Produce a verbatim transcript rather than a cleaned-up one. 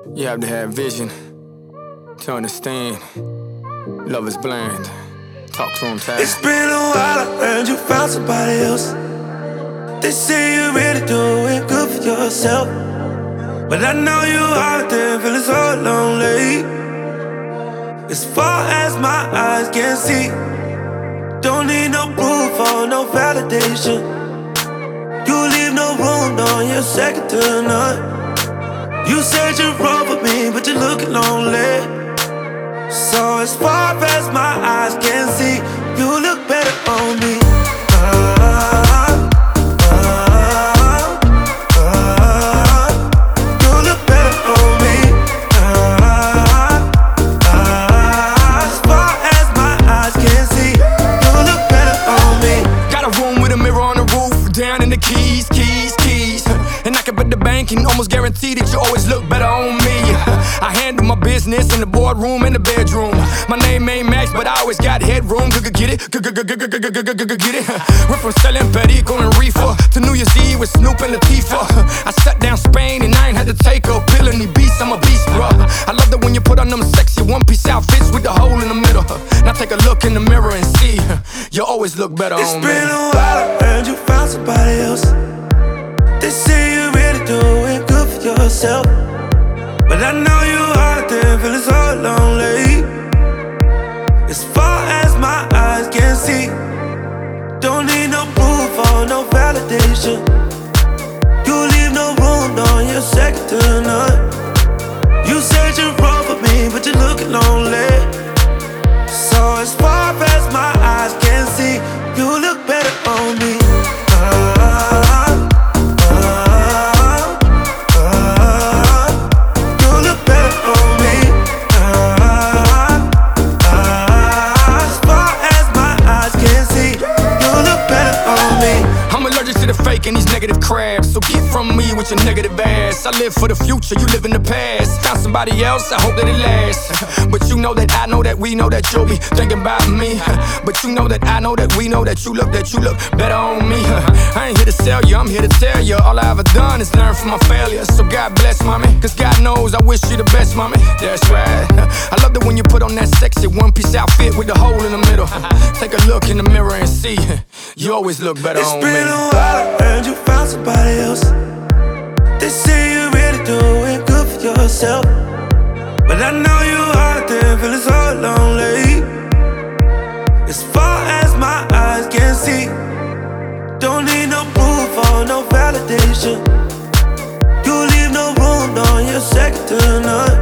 You have to have vision to understand. Love is blind. Talk to him, Ty. It's been a while, I heard you found somebody else. They say you're ready to do it good for yourself, but I know you out there feeling so lonely. As far as my eyes can see, don't need no proof or no validation. You leave no room, no, you're second to none. You said you're wrong for me, but you're looking lonely. So as far as my eyes can see, you look better on me. uh, uh, uh, You look better on me. uh, uh, As far as my eyes can see, you look better on me. Got a room with a mirror on the roof, down in the keys, keys, keys. And I can bet the bank and almost guarantee that you always look better on me. I handle my business in the boardroom and the bedroom. My name ain't Max, but I always got headroom. Get it? Get it? Went from selling Perico and reefer to New Year's Eve with Snoop and Latifah. I shut down Spain and I ain't had to take a pill. Any beast, I'm a beast, bro. I love that when you put on them sexy one-piece outfits with the hole in the middle. Now take a look in the mirror and see, you always look better It's on me. It's been a while, I heard you found somebody else. They say you're ready to do it good for yourself, but I know you out there feeling so lonely. As far as my eyes can see, don't need no proof or no validation. You leave no room, no, you're second to none. You said you're wrong for me, but you're looking lonely. So as far as my eyes can see, you look better on me. uh, And these negative crabs, so get from me with your negative ass. I live for the future, you live in the past. Found somebody else, I hope that it lasts. But you know that I know that we know that you'll be thinking about me. But you know that I know that we know that you look, that you look better on me. I ain't here to sell you, I'm here to tell you, all I ever done is learn from my failures. So God bless, mommy, cause God knows I wish you the best, mommy. That's right. I love that when you put on that sexy one-piece outfit with the hole in the middle. Take a look in the mirror and see, you always look better it's on me. It's been a while, I heard you found somebody else. They say you're ready to do it good for yourself, but I know you out there feeling so lonely. As far as my eyes can see, don't need no proof or no validation. You leave no room, no, you're second to none.